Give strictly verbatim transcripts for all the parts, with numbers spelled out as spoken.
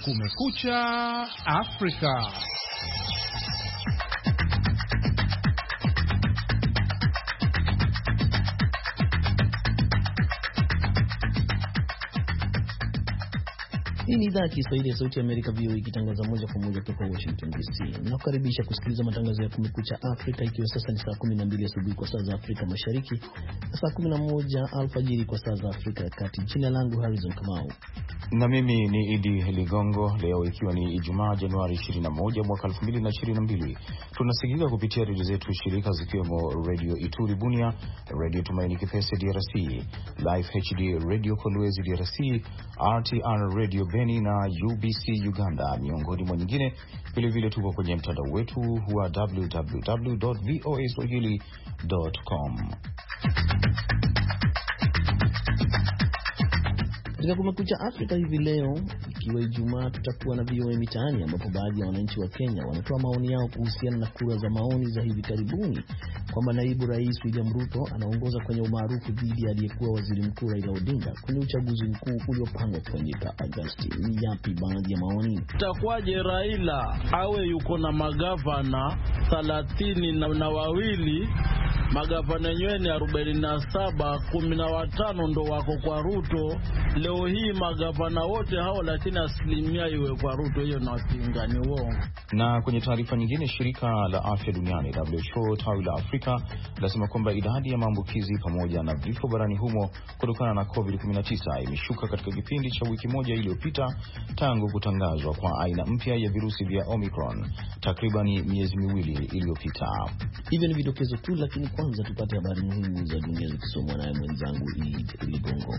Kumekucha Afrika. Hii ni idhaa ya Kiswahili ya Sauti ya Amerika V O A ikitangaza moja kwa moja kutoka Washington D C. Nakukaribisha kusikiliza matangazo ya Kumekucha Afrika, ikiwa sasa ni saa kumi na mbili asubuhi kwa saa za Afrika Mashariki na saa kumi na moja alfajiri kwa saa za Afrika ya Kati. Jina langu Harrison Kamau. Na mimi ni Idi Ligongo. Leo ikiwa ni Ijumaa Januari ishirini na moja mwaka elfu mbili na ishirini na mbili, tunasikika kupitia redio zetu shirika zikiwemo Radio Ituri Bunia, Radio Tumaini Kipese D R C, Live H D Radio Kolwezi D R C, R T R Radio Beni na U B C Uganda, miongoni mwa nyingine. Vile vile tuko kwenye mtandao wetu wa w w w dot voa swahili dot com. Katika Kumekucha Afrika hivi leo, ikiwa Ijumaa, tutakuwa na V O A Mitaani, ambapo baadhi ya wananchi wa Kenya wanatoa maoni yao kuhusiana na kura za maoni za hivi karibuni kwamba naibu rais William Ruto anaongoza kwenye umaarufu dhidi ya aliyekuwa waziri mkuu Raila Odinga kwenye uchaguzi mkuu uliopangwa kufanyika Agosti. Ni yapi baadhi ya maoni? Itakuwaje Raila awe yuko na magavana thelathini na, na wawili, magavana wenyewe ni arobaini na saba, kumi na watano ndo wako kwa Ruto. Leo hii magavana wote hao, lakini asilimia iwe kwa Ruto, hiyo na wapingani uongo. Na kwenye taarifa nyingine, shirika la afya duniani W H O tawi la Afrika lasema kwamba idadi ya maambukizi pamoja na vifo barani humo kutokana na covid kumi na tisa imeshuka katika kipindi cha wiki moja iliyopita tangu kutangazwa kwa aina mpya ya virusi vya Omicron takribani miezi miwili iliyopita. Hivyo ni vidokezo tu, lakini kwanza tupate habari muhimu za dunia zikisomwa naye mwenzangu Idi Ligongo.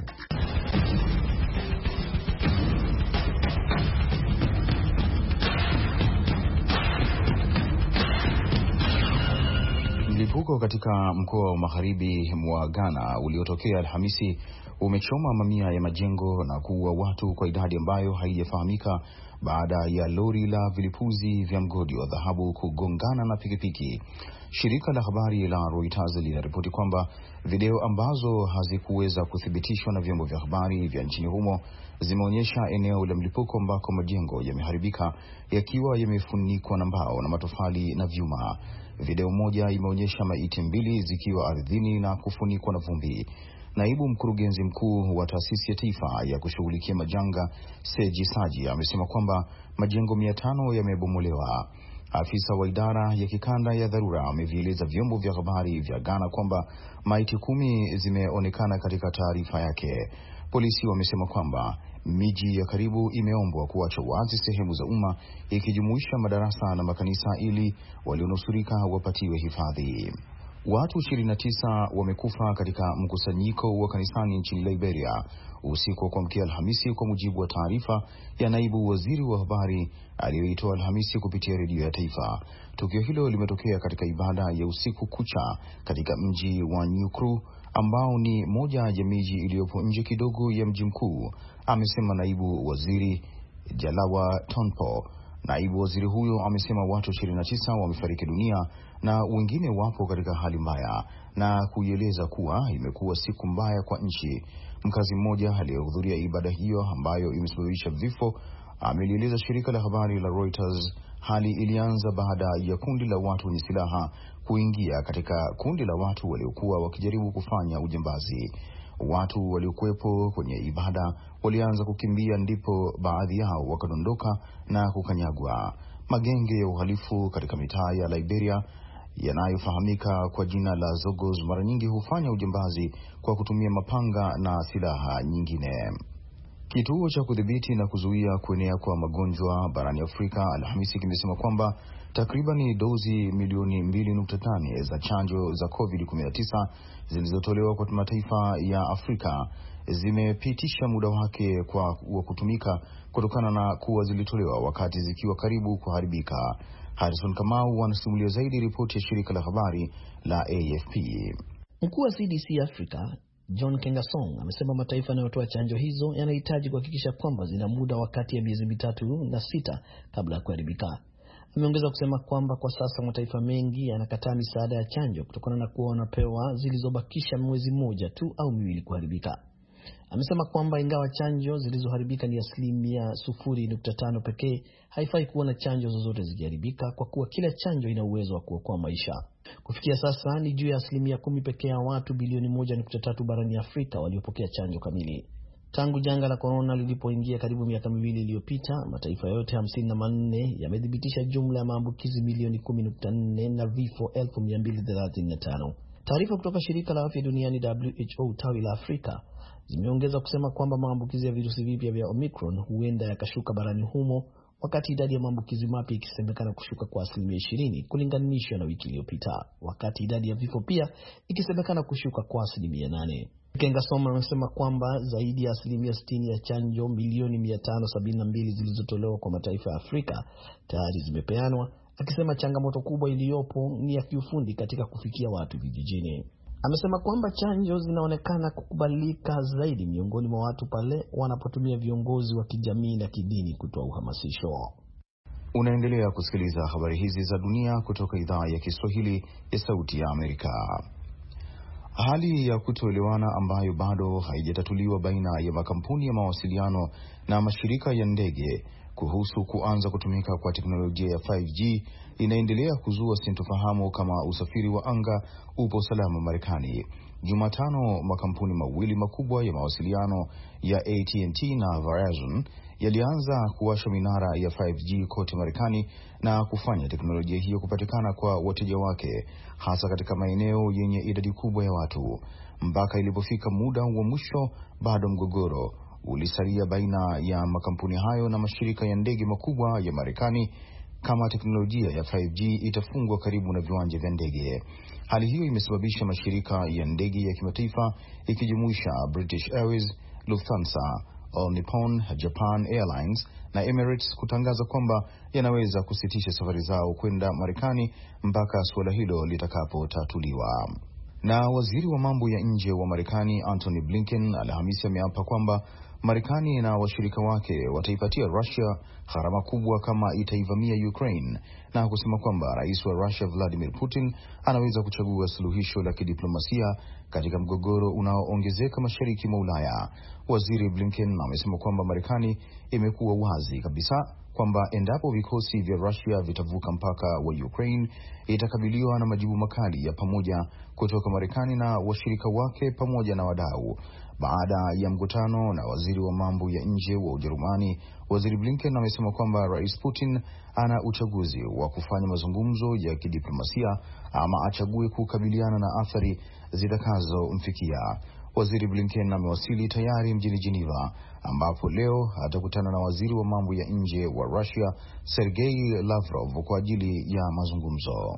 Mlipuko katika mkoa wa magharibi mwa Ghana uliotokea Alhamisi umechoma mamia ya majengo na kuua watu kwa idadi ambayo haijafahamika baada ya lori la vilipuzi vya mgodi wa dhahabu kugongana na pikipiki. Shirika la habari la Reuters linaripoti kwamba video ambazo hazikuweza kuthibitishwa na vyombo vya habari vya nchini humo zimeonyesha eneo la mlipuko ambako majengo yameharibika yakiwa yamefunikwa na mbao na matofali na vyuma. Video moja imeonyesha maiti mbili zikiwa ardhini na kufunikwa na vumbi. Naibu mkurugenzi mkuu wa taasisi ya taifa ya kushughulikia majanga Seji Saji amesema kwamba majengo mia tano yamebomolewa. Afisa wa idara ya kikanda ya dharura amevieleza vyombo vya habari vya Ghana kwamba maiti kumi zimeonekana katika taarifa yake. Polisi wamesema kwamba miji ya karibu imeombwa kuacha wazi sehemu za umma ikijumuisha madarasa na makanisa ili walionusurika wapatiwe hifadhi. Watu ishirini na tisa wamekufa katika mkusanyiko wa kanisani nchini Liberia usiku wa kuamkia Alhamisi, kwa mujibu wa taarifa ya naibu waziri wa habari aliyoitoa Alhamisi kupitia redio ya taifa. Tukio hilo limetokea katika ibada ya usiku kucha katika mji wa Nyukru ambao ni moja ya miji iliyopo nje kidogo ya mji mkuu, amesema naibu waziri Jalawa Tonpo. Naibu waziri huyo amesema watu ishirini na tisa wamefariki dunia na wengine wapo katika hali mbaya, na kuieleza kuwa imekuwa siku mbaya kwa nchi. Mkazi mmoja aliyehudhuria ibada hiyo ambayo imesababisha vifo amelieleza shirika la habari la Reuters hali ilianza baada ya kundi la watu wenye silaha kuingia katika kundi la watu waliokuwa wakijaribu kufanya ujambazi. Watu waliokuwepo kwenye ibada walianza kukimbia, ndipo baadhi yao wakadondoka na kukanyagwa. Magenge ya uhalifu katika mitaa ya Liberia yanayofahamika kwa jina la Zogos mara nyingi hufanya ujambazi kwa kutumia mapanga na silaha nyingine. Kituo cha kudhibiti na kuzuia kuenea kwa magonjwa barani Afrika Alhamisi kimesema kwamba takribani dozi milioni mbili nukta tano za chanjo za covid kumi na tisa zilizotolewa kwa mataifa ya Afrika zimepitisha muda wake kwa wa kutumika kutokana na kuwa zilitolewa wakati zikiwa karibu kuharibika. Harrison Kamau anasimulia zaidi ripoti ya shirika la habari la A F P. Mkuu wa C D C Africa John Kengasong amesema mataifa yanayotoa chanjo hizo yanahitaji kuhakikisha kwamba zina muda wakati ya miezi mitatu na sita kabla ya kuharibika. Ameongeza kusema kwamba kwa sasa mataifa mengi yanakataa misaada ya chanjo kutokana na kuwa wanapewa zilizobakisha mwezi mmoja tu au miwili kuharibika. Amesema kwamba ingawa chanjo zilizoharibika ni asilimia sufuri nukta tano pekee, haifai kuona chanjo zozote zikiharibika kwa kuwa kila chanjo ina uwezo wa kuokoa maisha. Kufikia sasa ni juu ya asilimia kumi pekee ya watu bilioni moja nukta tatu barani Afrika waliopokea chanjo kamili. Tangu janga la corona lilipoingia karibu miaka miwili iliyopita, mataifa yote hamsini na manne yamedhibitisha jumla ya maambukizi milioni kumi nukta nne na vifo elfu mia mbili thelathini na tano. Taarifa kutoka shirika la afya duniani W H O tawi la Afrika zimeongeza kusema kwamba maambukizi ya virusi vipya vya Omicron huenda yakashuka barani humo, wakati idadi ya maambukizi mapya ikisemekana kushuka kwa asilimia ishirini kulinganishwa na wiki iliyopita, wakati idadi ya vifo pia ikisemekana kushuka kwa asilimia nane. Kenga Soma anasema kwamba zaidi ya asilimia sitini ya chanjo milioni mia tano sabini na mbili zilizotolewa kwa mataifa ya Afrika tayari zimepeanwa, akisema changamoto kubwa iliyopo ni ya kiufundi katika kufikia watu vijijini. Amesema kwamba chanjo zinaonekana kukubalika zaidi miongoni mwa watu pale wanapotumia viongozi wa kijamii na kidini kutoa uhamasisho. Unaendelea kusikiliza habari hizi za dunia kutoka idhaa ya Kiswahili ya Sauti ya Amerika. Hali ya kutoelewana ambayo bado haijatatuliwa baina ya makampuni ya mawasiliano na mashirika ya ndege kuhusu kuanza kutumika kwa teknolojia ya five G inaendelea kuzua sintofahamu kama usafiri wa anga upo salama Marekani. Jumatano, makampuni mawili makubwa ya mawasiliano ya A T and T na Verizon yalianza kuwasha minara ya five G kote Marekani na kufanya teknolojia hiyo kupatikana kwa wateja wake, hasa katika maeneo yenye idadi kubwa ya watu. Mpaka ilipofika muda wa mwisho, bado mgogoro ulisalia baina ya makampuni hayo na mashirika ya ndege makubwa ya Marekani kama teknolojia ya five G itafungwa karibu na viwanja vya ndege. Hali hiyo imesababisha mashirika ya ndege ya kimataifa ikijumuisha British Airways, Lufthansa, All Nippon, Japan Airlines na Emirates kutangaza kwamba yanaweza kusitisha safari zao kwenda Marekani mpaka suala hilo litakapotatuliwa. Na waziri wa mambo ya nje wa Marekani Antony Blinken Alhamisi ameapa kwamba Marekani na washirika wake wataipatia Russia gharama kubwa kama itaivamia Ukraine, na kusema kwamba rais wa Russia Vladimir Putin anaweza kuchagua suluhisho la kidiplomasia katika mgogoro unaoongezeka mashariki mwa Ulaya. Waziri Blinken amesema kwamba Marekani imekuwa wazi kabisa kwamba endapo vikosi vya Russia vitavuka mpaka wa Ukraine itakabiliwa na majibu makali ya pamoja kutoka Marekani na washirika wake pamoja na wadau. Baada ya mkutano na waziri wa mambo ya nje wa Ujerumani, waziri Blinken amesema kwamba rais Putin ana uchaguzi wa kufanya mazungumzo ya kidiplomasia ama achague kukabiliana na athari zitakazomfikia. Waziri Blinken amewasili tayari mjini Geneva, ambapo leo atakutana na waziri wa mambo ya nje wa Russia Sergei Lavrov kwa ajili ya mazungumzo.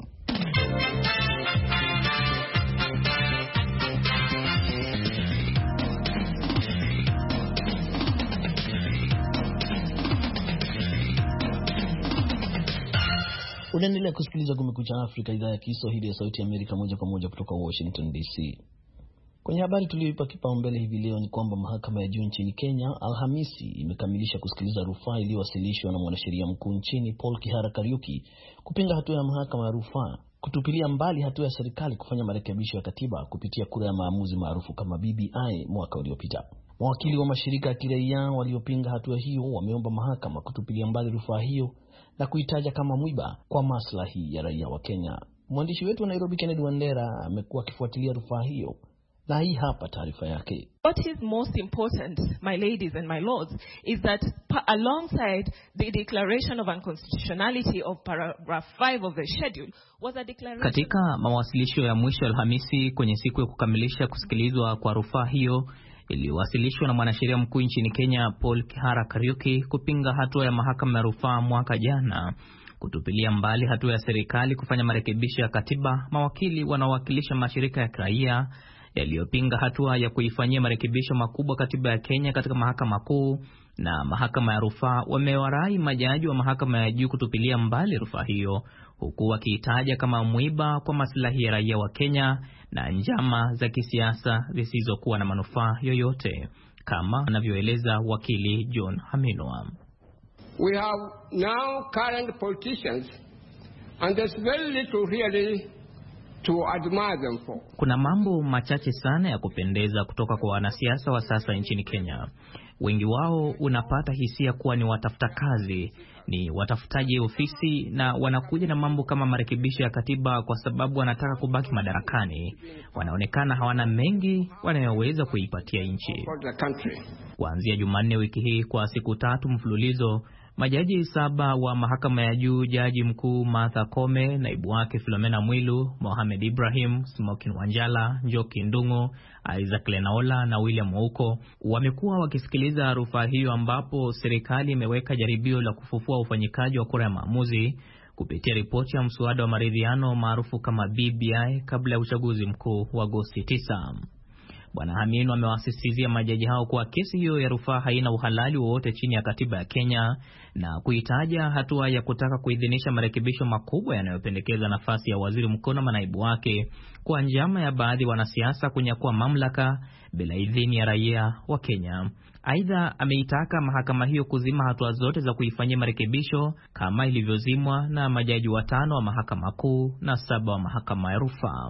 Unaendelea kusikiliza Kumekucha Afrika, idhaa ya Kiswahili ya Sauti ya Amerika, moja kwa moja kutoka Washington D C. Kwenye habari tuliyoipa kipaumbele hivi leo ni kwamba mahakama ya juu nchini Kenya Alhamisi imekamilisha kusikiliza rufaa iliyowasilishwa na mwanasheria mkuu nchini Paul Kihara Kariuki kupinga hatua ya mahakama ya rufaa kutupilia mbali hatua ya serikali kufanya marekebisho ya katiba kupitia kura ya maamuzi maarufu kama B B I mwaka uliopita. Mawakili wa mashirika ya kiraia waliopinga hatua hiyo wameomba mahakama kutupilia mbali rufaa hiyo na kuitaja kama mwiba kwa maslahi ya raia wa Kenya. Mwandishi wetu wa Nairobi Kennedy Wandera amekuwa akifuatilia rufaa hiyo, na hii hapa taarifa yake. What is most important, my ladies and my lords, is that alongside the declaration of unconstitutionality of paragraph five of the schedule was a declaration. Katika mawasilisho ya mwisho Alhamisi kwenye siku ya kukamilisha kusikilizwa kwa rufaa hiyo iliyowasilishwa na mwanasheria mkuu nchini Kenya Paul Kihara Kariuki kupinga hatua ya mahakama ya rufaa mwaka jana kutupilia mbali hatua ya serikali kufanya marekebisho ya katiba, mawakili wanaowakilisha mashirika ya kiraia yaliyopinga hatua ya kuifanyia marekebisho makubwa katiba ya Kenya katika mahakama kuu na mahakama ya rufaa wamewarai majaji wa mahakama ya juu kutupilia mbali rufaa hiyo, huku wakiitaja kama mwiba kwa maslahi ya raia wa Kenya na njama za kisiasa zisizokuwa na manufaa yoyote, kama anavyoeleza wakili John Haminwa. We have now current politicians and there's very little really to admire them for. Kuna mambo machache sana ya kupendeza kutoka kwa wanasiasa wa sasa nchini Kenya. Wengi wao unapata hisia kuwa ni watafuta kazi, ni watafutaji ofisi, na wanakuja na mambo kama marekebisho ya katiba kwa sababu wanataka kubaki madarakani. Wanaonekana hawana mengi wanayoweza kuipatia nchi. Kuanzia Jumanne wiki hii kwa siku tatu mfululizo, majaji saba wa mahakama ya juu, Jaji Mkuu Martha Koome, naibu wake Philomena Mwilu, Mohamed Ibrahim, Smokin Wanjala, Njoki Ndung'u, Isaac Lenaola na William Ouko wamekuwa wakisikiliza rufaa hiyo, ambapo serikali imeweka jaribio la kufufua ufanyikaji wa kura ya maamuzi kupitia ripoti ya mswada wa maridhiano maarufu kama B B I kabla ya uchaguzi mkuu wa Agosti tisa. Bwana Haminu amewasisitizia majaji hao kuwa kesi hiyo ya rufaa haina uhalali wowote chini ya katiba ya Kenya, na kuitaja hatua ya kutaka kuidhinisha marekebisho makubwa yanayopendekeza nafasi ya waziri mkuu na manaibu wake kwa njama ya baadhi wanasiasa kunyakua mamlaka bila idhini ya raia wa Kenya. Aidha, ameitaka mahakama hiyo kuzima hatua zote za kuifanyia marekebisho kama ilivyozimwa na majaji watano wa mahakama kuu na saba wa mahakama ya rufaa.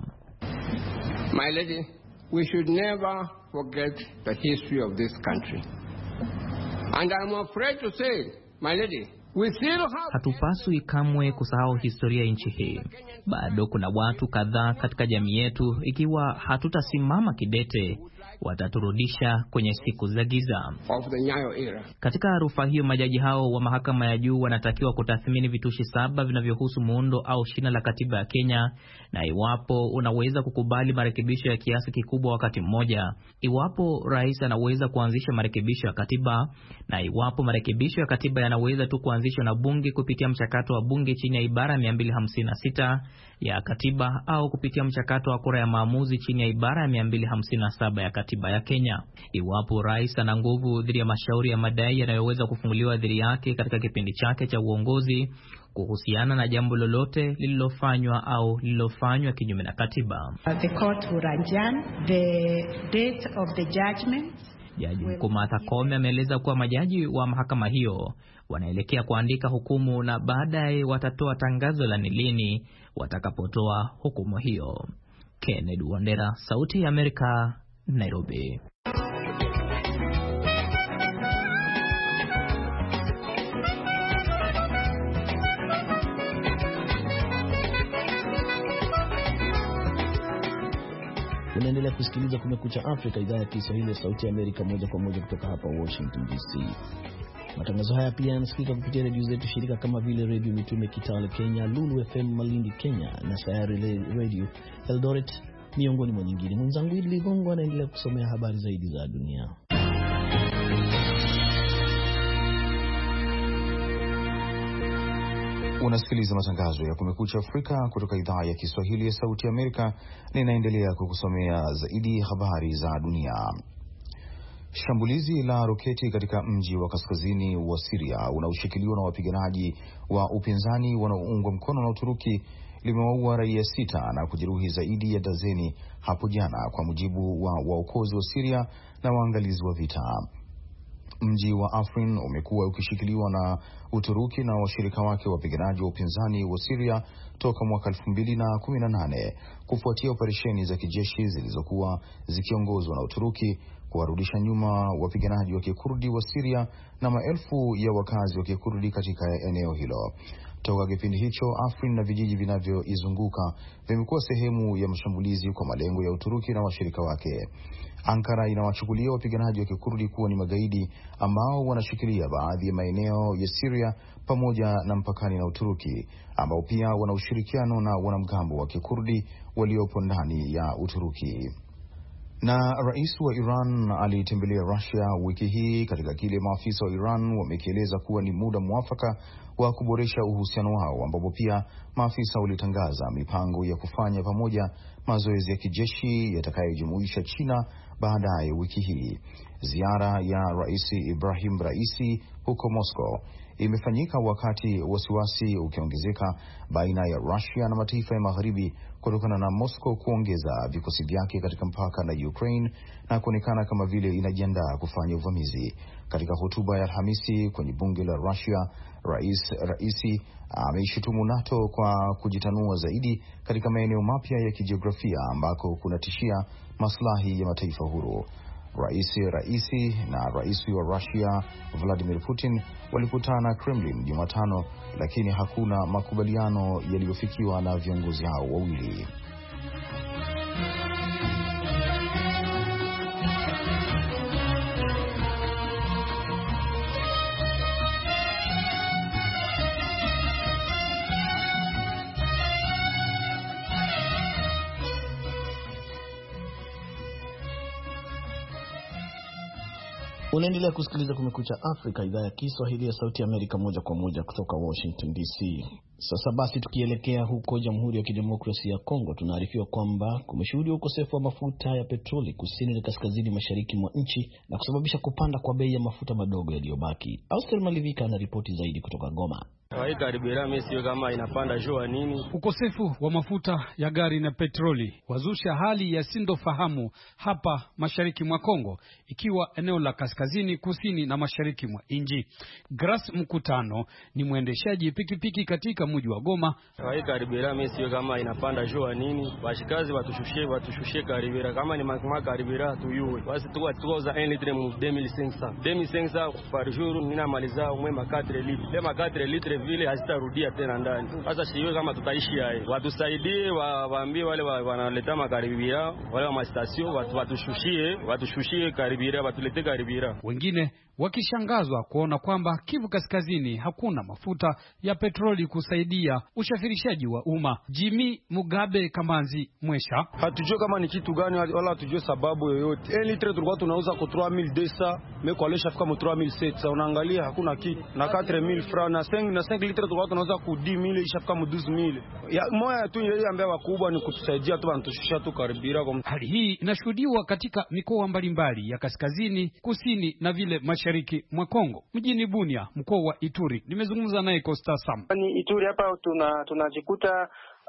My lady, we should never forget the history of this country. And I'm afraid to say, my lady, we still have... Hatupaswi kamwe kusahau historia ya nchi hii. Bado kuna watu kadhaa katika jamii yetu, ikiwa hatutasimama kidete, wataturudisha kwenye siku za giza. Katika rufaa hiyo, majaji hao wa mahakama ya juu wanatakiwa kutathmini vitushi saba vinavyohusu muundo au shina la katiba ya Kenya, na iwapo unaweza kukubali marekebisho ya kiasi kikubwa wakati mmoja, iwapo rais anaweza kuanzisha marekebisho ya katiba, na iwapo marekebisho ya katiba yanaweza tu kuanzishwa na bunge kupitia mchakato wa bunge chini ya ibara mia mbili hamsini na sita ya katiba, au kupitia mchakato wa kura ya maamuzi chini ya ibara ya mia mbili hamsini na saba ya katiba ya Kenya. Iwapo rais ana nguvu dhidi ya mashauri ya madai yanayoweza kufunguliwa dhidi yake katika kipindi chake cha uongozi kuhusiana na jambo lolote lililofanywa au lililofanywa kinyume na katiba. The court will adjourn the date of the judgment. Jaji Mkuu Martha Koome ameeleza kuwa majaji wa mahakama hiyo wanaelekea kuandika hukumu, na baadaye watatoa tangazo la nilini watakapotoa hukumu hiyo. Kennedy Wandera, Sauti ya Amerika, Nairobi. Unaendelea kusikiliza Kumekucha Afrika, idhaa ya Kiswahili ya Sauti ya Amerika, moja kwa moja kutoka hapa Washington D C. Matangazo haya pia yanasikika kupitia redio zetu shirika kama vile Radio Mitume Kitale Kenya, Lulu F M Malindi Kenya na Sayari Radio Eldoret, miongoni mwa nyingine. Mwenzangu Idli Gongo anaendelea kusomea habari zaidi za dunia. Unasikiliza matangazo ya Kumekucha Afrika kutoka idhaa ya Kiswahili ya Sauti ya Amerika. Ninaendelea kukusomea zaidi habari za dunia. Shambulizi la roketi katika mji wa kaskazini wa Syria unaoshikiliwa na wapiganaji wa upinzani wanaoungwa mkono na Uturuki limewaua raia sita na kujeruhi zaidi ya dazeni hapo jana, kwa mujibu wa waokozi wa Syria na waangalizi wa vita. Mji wa Afrin umekuwa ukishikiliwa na Uturuki na washirika wake wapiganaji wa upinzani wa Syria toka mwaka elfu mbili na kumi na nane kufuatia operesheni za kijeshi zilizokuwa zikiongozwa na Uturuki kuwarudisha nyuma wapiganaji wa Kikurdi wa Syria na maelfu ya wakazi wa Kikurdi katika eneo hilo. Toka kipindi hicho, Afrin na vijiji vinavyoizunguka vimekuwa sehemu ya mashambulizi kwa malengo ya Uturuki na washirika wake. Ankara inawachukulia wapiganaji wa Kikurdi kuwa ni magaidi ambao wanashikilia baadhi ya maeneo ya Syria pamoja na mpakani na Uturuki, ambao pia wana ushirikiano na wanamgambo wa Kikurdi waliopo ndani ya Uturuki. Na rais wa Iran alitembelea Russia wiki hii katika kile maafisa wa Iran wamekieleza kuwa ni muda mwafaka wa kuboresha uhusiano wao, ambapo pia maafisa walitangaza mipango ya kufanya pamoja mazoezi ya kijeshi yatakayojumuisha China baadaye wiki hii. Ziara ya Rais Ibrahim Raisi huko Moscow imefanyika wakati wasiwasi ukiongezeka baina ya Russia na mataifa ya magharibi kutokana na Moscow kuongeza vikosi vyake katika mpaka na Ukraine na kuonekana kama vile inajiandaa kufanya uvamizi. Katika hotuba ya Alhamisi kwenye bunge la Russia, Rais Raisi ameishutumu NATO kwa kujitanua zaidi katika maeneo mapya ya kijiografia ambako kunatishia maslahi ya mataifa huru. Rais Raisi na rais wa Russia Vladimir Putin walikutana Kremlin Jumatano, lakini hakuna makubaliano yaliyofikiwa na viongozi hao wawili. Unaendelea kusikiliza Kumekucha Afrika, idhaa ya Kiswahili ya Sauti ya Amerika, moja kwa moja kutoka Washington D C. Sasa basi, tukielekea huko Jamhuri ya Kidemokrasia ya Kongo, tunaarifiwa kwamba kumeshuhudiwa ukosefu wa mafuta ya petroli kusini na kaskazini mashariki mwa nchi na kusababisha kupanda kwa bei ya mafuta madogo yaliyobaki. Austel Malivika ana ripoti zaidi kutoka Goma. Kama inapanda jua nini. Ukosefu wa mafuta ya gari na petroli wazusha hali ya sintofahamu hapa mashariki mwa Kongo, ikiwa eneo la kaskazini, kusini na mashariki mwa nchi. Grace Mkutano ni mwendeshaji pikipiki katika mji wa Goma. Karibira mimi kama inapanda jua nini, washikazi watushushie watushushie karibira, kama ni makama karibira tuyue basi tuwa tuoza un litre mu deux mille cinq cents deux mille cinq cents par jour, ninamaliza mwema quatre litres lema quatre litres vile hazitarudia tena ndani. Sasa siwe kama tutaishi hai, watusaidie, waambie wale wanaleta makaribira, wale wa station watu watushushie watushushie karibira, watulete karibira. Wengine wakishangazwa kuona kwamba Kivu Kaskazini hakuna mafuta ya petroli kusaidia ushafirishaji wa umma. Jimmy Mugabe Kamanzi Mwesha: hatujue kama ni kitu gani wala hatujue sababu yoyote. un litre tulikuwa tunauza kwa trois mille deux cents, mais kwa lesha fika mu trois mille sept cents, unaangalia hakuna kitu. Na quatre mille francs na cinq na cinq litre tulikuwa tunauza kwa dix mille, ishafika mu douze mille. Ya moya tu yeye ambaye wakubwa ni kutusaidia tu, banatushusha tu karibira. Hali hii inashuhudiwa katika mikoa mbalimbali ya kaskazini, kusini na vile mashariki mwa Kongo. Mjini Bunia, mkoa wa Ituri, nimezungumza naye Costa Sam. Ni Ituri hapa tuna tunajikuta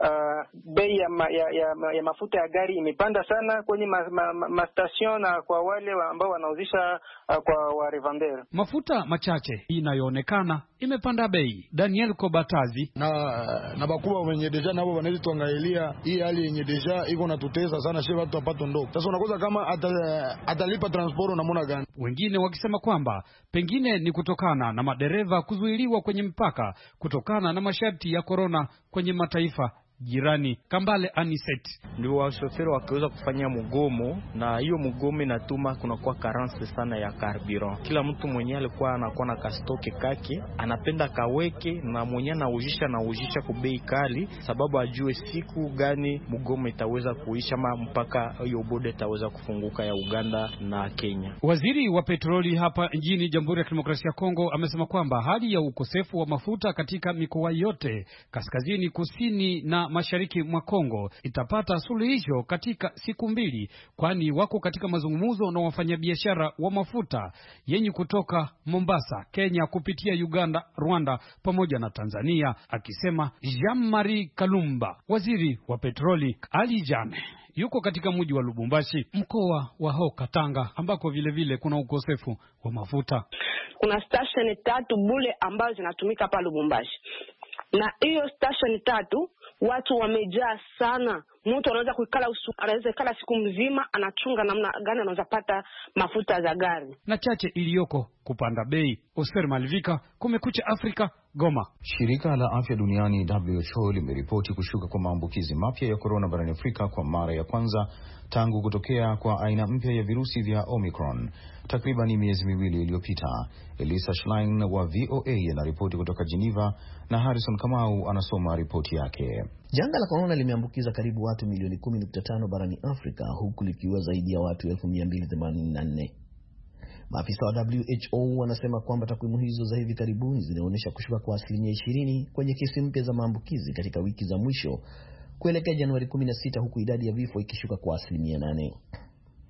uh, bei ya, ma, ya, ya, ya mafuta ya gari imepanda sana kwenye ma, ma, ma, ma station na kwa wale wa ambao wanauzisha uh, kwa wa revendeur. Mafuta machache inayoonekana imepanda bei. Daniel Kobatazi: na na bakubwa wenye deja nabo wanaweza tuangailia hii hali yenye deja iko na tutesa sana, shehe watu wapato ndogo. Sasa unakosa kama ata, atalipa transport unamona gani. Wengine wakisema kwamba pengine ni kutokana na madereva kuzuiliwa kwenye mpaka kutokana na masharti ya corona kwenye mataifa jirani. Kambale Aniset: ndio wasoferi wakiweza kufanya mgomo, na hiyo mgomo inatuma kunakuwa carence sana ya carburant. Kila mtu mwenyewe alikuwa anakuwa na kastoke kake anapenda kaweke, na mwenyewe anaujisha na ujisha kwa bei kali, sababu ajue siku gani mgomo itaweza kuisha ma mpaka hiyo boda itaweza kufunguka ya Uganda na Kenya. Waziri wa petroli hapa nchini Jamhuri ya Kidemokrasia ya Kongo amesema kwamba hali ya ukosefu wa mafuta katika mikoa yote kaskazini, kusini na mashariki mwa Kongo itapata suluhisho katika siku mbili, kwani wako katika mazungumzo na wafanyabiashara wa mafuta yenye kutoka Mombasa, Kenya kupitia Uganda, Rwanda pamoja na Tanzania, akisema Jean-Marie Kalumba, waziri wa petroli. Ali Jame yuko katika mji wa Lubumbashi, mkoa wa Hoka Tanga, ambako vile vile kuna ukosefu wa mafuta. Kuna station tatu bule ambazo zinatumika hapa Lubumbashi, na hiyo station tatu watu wamejaa sana. Mtu anaweza kuikala anaweza kala siku mzima, anachunga namna gani anaweza pata mafuta za gari. Na chache iliyoko kupanda bei. Oser Malvika, Kumekucha Afrika, Goma. Shirika la Afya Duniani W H O limeripoti kushuka kwa maambukizi mapya ya corona barani Afrika kwa mara ya kwanza tangu kutokea kwa aina mpya ya virusi vya Omicron takriban miezi miwili iliyopita. Elisa Schlein wa V O A anaripoti kutoka Geneva na Harrison Kamau anasoma ripoti yake. Janga la corona limeambukiza karibu watu milioni kumi nukta tano barani Afrika, huku likiwa zaidi ya watu elfu mia mbili themanini na nne. Maafisa wa W H O wanasema kwamba takwimu hizo za hivi karibuni zinaonyesha kushuka kwa asilimia ishirini kwenye kesi mpya za maambukizi katika wiki za mwisho kuelekea Januari kumi na sita, huku idadi ya vifo ikishuka kwa asilimia nane.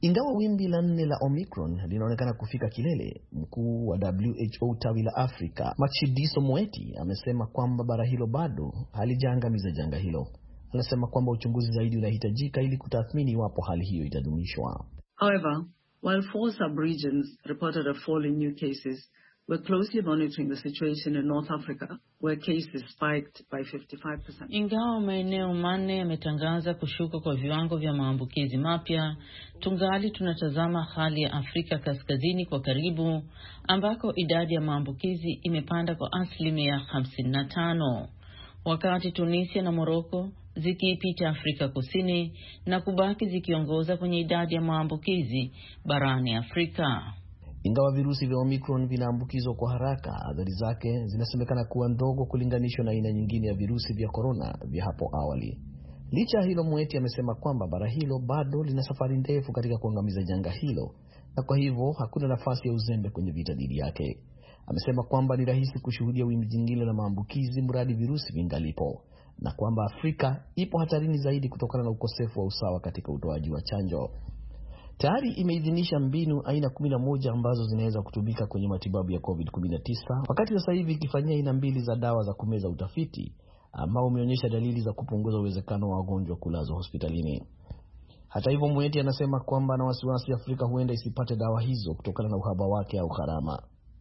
Ingawa wimbi la nne la Omicron linaonekana kufika kilele, mkuu wa W H O tawi la Afrika, Matshidiso Moeti, amesema kwamba bara hilo bado halijaangamiza janga hilo. Anasema kwamba uchunguzi zaidi unahitajika ili kutathmini iwapo hali hiyo itadumishwa. However, while four sub-regions reported a fall in new cases, we're closely monitoring the situation in North Africa, where cases spiked by fifty-five percent. Ingawa maeneo manne yametangaza kushuka kwa viwango vya maambukizi mapya, tungali tunatazama hali ya Afrika Kaskazini kwa karibu, ambako idadi ya maambukizi imepanda kwa asilimia hamsini na tano. Wakati Tunisia na Morocco zikiipita Afrika Kusini na kubaki zikiongoza kwenye idadi ya maambukizi barani Afrika. Ingawa virusi vya Omicron vinaambukizwa kwa haraka, athari zake zinasemekana kuwa ndogo kulinganishwa na aina nyingine ya virusi vya corona vya hapo awali. Licha hilo, Moeti amesema kwamba bara hilo bado lina safari ndefu katika kuangamiza janga hilo, na kwa hivyo hakuna nafasi ya uzembe kwenye vita dhidi yake. Amesema kwamba ni rahisi kushuhudia wimbi jingine la maambukizi mradi virusi vingalipo, na kwamba Afrika ipo hatarini zaidi kutokana na ukosefu wa usawa katika utoaji wa chanjo. Tayari imeidhinisha mbinu aina kumi na moja ambazo zinaweza kutumika kwenye matibabu ya covid kumi na tisa, wakati sasa hivi ikifanyia aina mbili za dawa za kumeza utafiti ambao umeonyesha dalili za kupunguza uwezekano wa wagonjwa kulazwa hospitalini. Hata hivyo, Moeti anasema kwamba na wasiwasi Afrika huenda isipate dawa hizo kutokana na uhaba wake au gharama.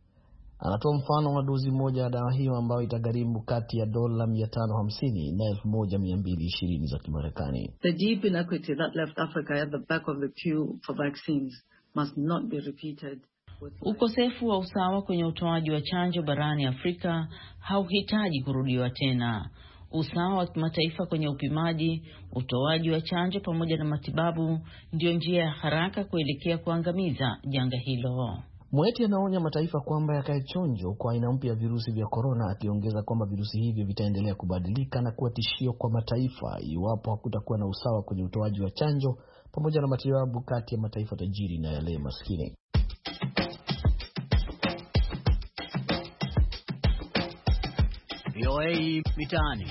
Anatoa mfano wa dozi moja ya dawa hiyo ambayo itagharimu kati ya dola mia tano hamsini na elfu moja mia mbili ishirini za Kimarekani. The deep inequity that left Africa at the back of the queue for vaccines must not be repeated. Ukosefu wa usawa kwenye utoaji wa chanjo barani Afrika hauhitaji kurudiwa tena. Usawa wa kimataifa kwenye upimaji, utoaji wa chanjo pamoja na matibabu ndio njia ya haraka kuelekea kuangamiza janga hilo. Moeti anaonya mataifa kwamba yakae chonjo kwa aina mpya ya virusi vya corona, akiongeza kwamba virusi hivyo vitaendelea kubadilika na kuwa tishio kwa mataifa iwapo hakutakuwa na usawa kwenye utoaji wa chanjo pamoja na matibabu kati ya mataifa tajiri na yale maskini. V O A Mitaani.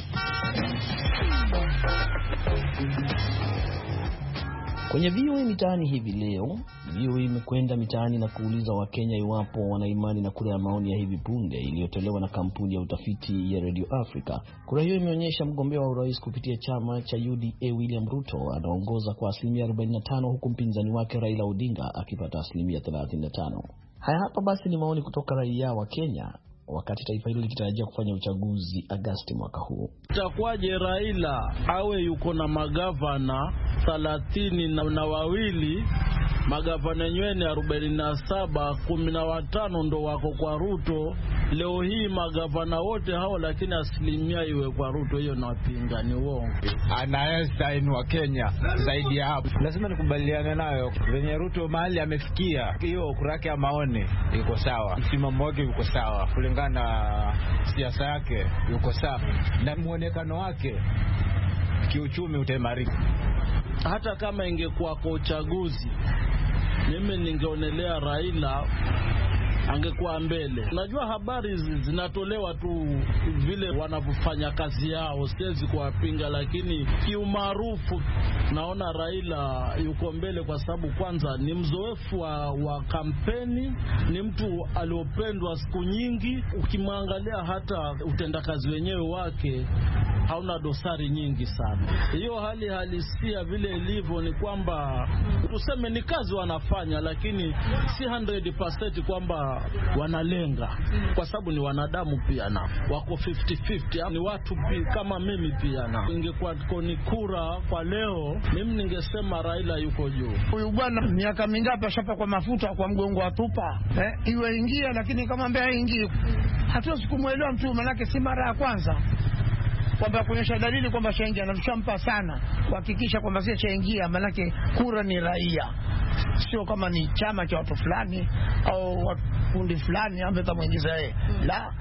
Kwenye V O A Mitaani hivi leo, V O A imekwenda mitaani na kuuliza Wakenya iwapo wana imani na kura ya maoni ya hivi punde iliyotolewa na kampuni ya utafiti ya Radio Africa. Kura hiyo imeonyesha mgombea wa urais kupitia chama cha U D A William Ruto anaongoza kwa asilimia arobaini na tano, huku mpinzani wake Raila Odinga akipata asilimia thelathini na tano. Haya hapa basi ni maoni kutoka raia wa Kenya wakati taifa hilo likitarajia kufanya uchaguzi Agosti mwaka huu. Itakuwaje Raila awe yuko na magavana thelathini na, na wawili, magavana nyweni arobaini na saba, kumi na watano ndo wako kwa Ruto. Leo hii magavana wote hao lakini asilimia iwe kwa Ruto, hiyo napinga, ni uongo. Anaweza inua Kenya zaidi ya hapo. Lazima nikubaliane nayo. Venye Ruto mahali amefikia, hiyo kurake ya maoni iko sawa. Msimamo wake uko sawa. Kulingana na siasa yake yuko sawa. Na muonekano wake kiuchumi utaimarika. Hata kama ingekuwa kwa uchaguzi, mimi ningeonelea Raila angekuwa mbele. Unajua habari zinatolewa tu vile wanavyofanya kazi yao, siwezi kuwapinga, lakini kiumaarufu naona Raila yuko mbele kwa sababu kwanza ni mzoefu wa, wa kampeni, ni mtu aliopendwa siku nyingi. Ukimwangalia hata utendakazi wenyewe wake hauna dosari nyingi sana. Hiyo hali halisia vile ilivyo ni kwamba tuseme ni kazi wanafanya, lakini si one hundred percent kwamba wanalenga, kwa sababu ni wanadamu pia na wako fifty fifty, ni watu pia kama mimi pia. Na ingekuwa ni kura kwa leo, mimi ningesema Raila yuko juu. Huyu bwana miaka mingapi ashapa kwa mafuta kwa mgongo wa tupa, eh iwe ingia, lakini kama mbaya ingie hatuwezi kumuelewa mtu, manake si mara ya kwanza kwamba kuonyesha dalili kwamba shaingia, na tushampa sana kuhakikisha kwamba sio chaingia, manake kura ni raia, sio kama ni chama cha watu fulani au kundi fulani ambaye tamuingiza yeye. La,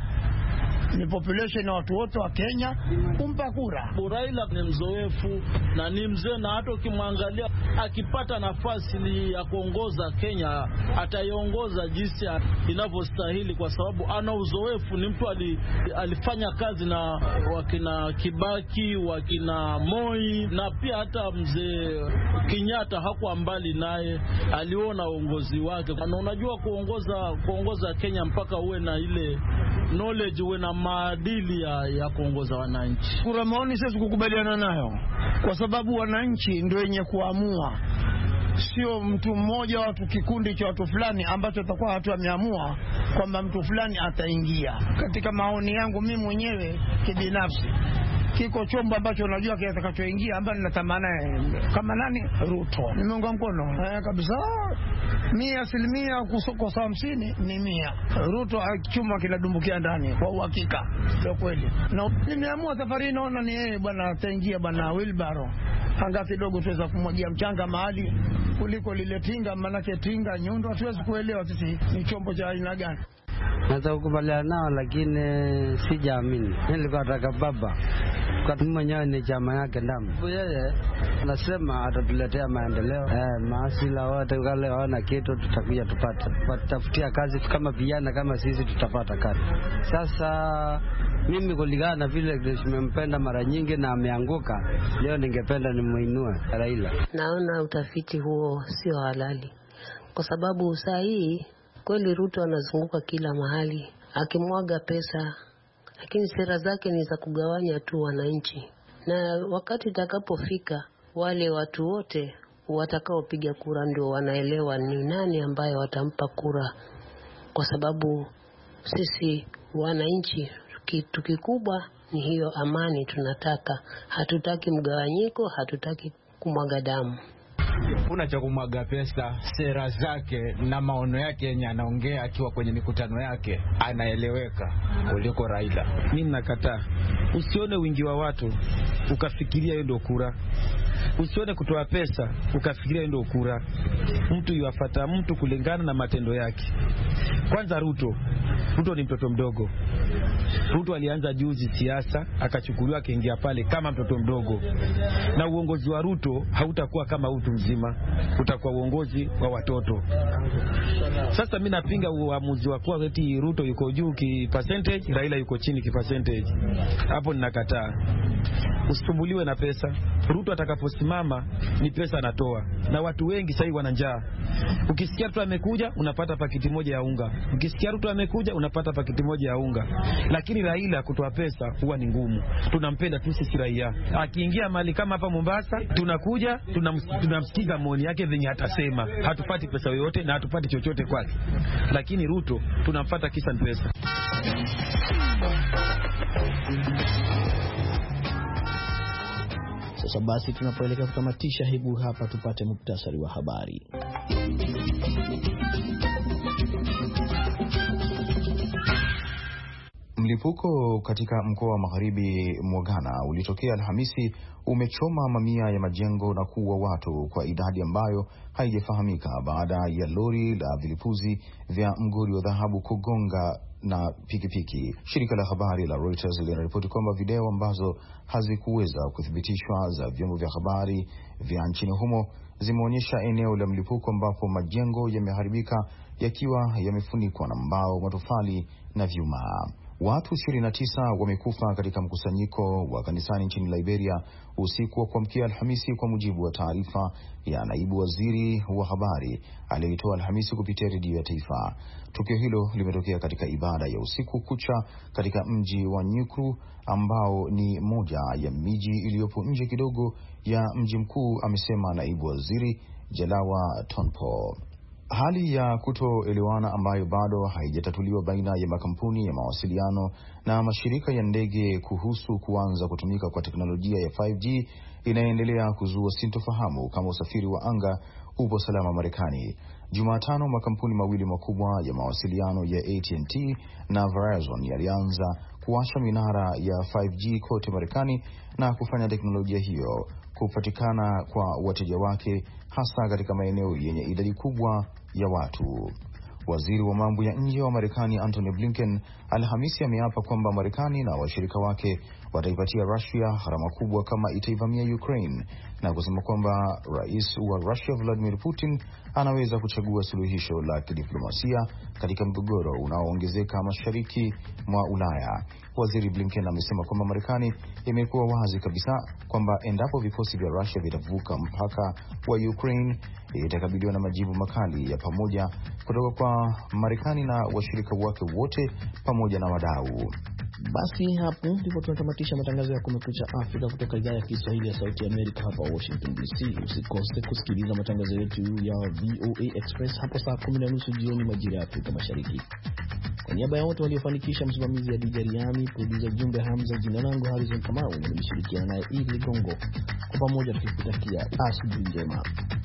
ni population na watu wote wa Kenya kumpa kura. Raila ni mzoefu na ni mzee, na hata ukimwangalia akipata nafasi ya kuongoza Kenya ataiongoza jinsi inavyostahili, kwa sababu ana uzoefu. Ni mtu ali, alifanya kazi na wakina Kibaki, wakina Moi, na pia hata mzee Kenyatta hakuwa mbali naye, aliona uongozi wake. Na unajua kuongoza kuongoza Kenya mpaka uwe na ile knowledge, uwe na maadili ya, ya kuongoza wananchi. Kura maoni sisi kukubaliana nayo, kwa sababu wananchi ndio wenye kuamua, sio mtu mmoja, watu kikundi cha watu fulani ambacho atakuwa watu wameamua kwamba mtu fulani ataingia. Katika maoni yangu mimi mwenyewe kibinafsi, kiko chombo ambacho unajua kitakachoingia ambacho ninatamani kama nani, Ruto. Nimeunga mkono eh, kabisa mia asilimia kusokosa hamsini ni mia. Ruto chuma kinadumbukia ndani kwa uhakika, ndio kweli. Na nimeamua safari, naona ni yeye bwana ataingia, bwana Wilbaro. Anga kidogo tuweza kumwagia mchanga mahali kuliko lile tinga, manake tinga nyundo hatuwezi kuelewa sisi ni chombo cha aina gani. Naweza kukubaliana nao, lakini sijaamini. Nilikuwa nataka baba kwa mwenyewe ni chama yake ndamu. Yeye anasema atatuletea maendeleo. Eh, maasila wote wale wana kitu tutakuja tupata. Watafutia kazi kama vijana kama sisi tutapata kazi. Sasa mimi kulingana na vile nimempenda mara nyingi na ameanguka, leo ningependa nimuinue Raila. Naona utafiti huo sio halali, kwa sababu saa hii kweli Ruto anazunguka kila mahali akimwaga pesa, lakini sera zake ni za kugawanya tu wananchi. Na wakati itakapofika, wale watu wote watakaopiga kura ndio wanaelewa ni nani ambaye watampa kura, kwa sababu sisi wananchi kitu kikubwa ni hiyo amani tunataka. Hatutaki mgawanyiko, hatutaki kumwaga damu. Kuna cha kumwaga pesa, sera zake na maono yake yenye anaongea akiwa kwenye mikutano yake anaeleweka kuliko Raila. Mimi nakataa. Usione wingi wa watu ukafikiria hiyo ndio kura. Usione kutoa pesa ukafikiria hiyo ndio kura. Mtu yuafuata mtu kulingana na matendo yake. Kwanza Ruto, Ruto ni mtoto mdogo. Ruto alianza juzi siasa, akachukuliwa akaingia pale kama mtoto mdogo. Na uongozi wa Ruto hautakuwa kama mtu mzima, utakuwa uongozi wa watoto. Sasa mimi napinga uamuzi wa kwa eti Ruto yuko juu ki percentage, Raila yuko chini ki percentage. Hapo ninakataa. Usisumbuliwe na pesa. Ruto atakaposimama ni pesa anatoa. Na watu wengi sasa wana njaa. Ukisikia Ruto amekuja unapata pakiti moja ya unga. Ukisikia Ruto amekuja unapata pakiti moja ya unga. Lakini Raila kutoa pesa huwa ni ngumu. Tunampenda tu sisi raia. Akiingia mali kama hapa Mombasa, tunakuja tunamsikiza maoni yake venye atasema. Hatupati pesa yoyote na hatupati chochote kwake. Lakini Ruto tunamfuata kisa ni pesa. Sasa basi tunapoelekea kutamatisha, hebu hapa tupate muktasari wa habari. Mlipuko katika mkoa wa Magharibi mwa Ghana ulitokea Alhamisi, umechoma mamia ya majengo na kuua watu kwa idadi ambayo haijafahamika baada ya lori la vilipuzi vya mgodi wa dhahabu kugonga na pikipiki. Shirika la habari la Reuters linaripoti kwamba video ambazo hazikuweza kuthibitishwa za vyombo vya habari vya nchini humo zimeonyesha eneo la mlipuko ambapo majengo yameharibika yakiwa yamefunikwa na mbao, matofali na vyuma. Watu ishirini na tisa wamekufa katika mkusanyiko wa kanisani nchini Liberia usiku wa kuamkia Alhamisi, kwa mujibu wa taarifa ya naibu waziri wa habari aliyetoa Alhamisi kupitia redio ya taifa. Tukio hilo limetokea katika ibada ya usiku kucha katika mji wa Nyukru ambao ni moja ya miji iliyopo nje kidogo ya mji mkuu, amesema naibu waziri Jalawa Tonpo. Hali ya kutoelewana ambayo bado haijatatuliwa baina ya makampuni ya mawasiliano na mashirika ya ndege kuhusu kuanza kutumika kwa teknolojia ya five G inaendelea kuzua sintofahamu kama usafiri wa anga upo salama Marekani. Jumatano, makampuni mawili makubwa ya mawasiliano ya A T and T na Verizon yalianza kuwasha minara ya five G kote Marekani na kufanya teknolojia hiyo kupatikana kwa wateja wake, hasa katika maeneo yenye idadi kubwa ya watu. Waziri wa mambo ya nje wa Marekani Antony Blinken Alhamisi ameapa kwamba Marekani na washirika wake wataipatia Russia gharama kubwa kama itaivamia Ukraine, na kusema kwamba rais wa Russia Vladimir Putin anaweza kuchagua suluhisho la kidiplomasia katika mgogoro unaoongezeka mashariki mwa Ulaya. Waziri Blinken amesema kwamba Marekani imekuwa wazi kabisa kwamba endapo vikosi vya Russia vitavuka mpaka wa Ukraine, itakabiliwa na majibu makali ya pamoja kutoka kwa Marekani na washirika wake wote pamoja na wadau. Basi hapo ndipo tunatamatisha matangazo ya Kumekucha Afrika kutoka idhaa ya Kiswahili ya Sauti ya Amerika hapa Washington D C. Usikose kusikiliza matangazo yetu ya V O A Express hapo saa kumi na nusu jioni majira ya Afrika Mashariki. Kwa niaba ya wote waliofanikisha, msimamizi ya D J Riami, producer Jumbe Hamza, jina langu Harrison Kamau, na nimeshirikiana naye Idi Gongo. Kwa pamoja tukikutakia asubuhi njema.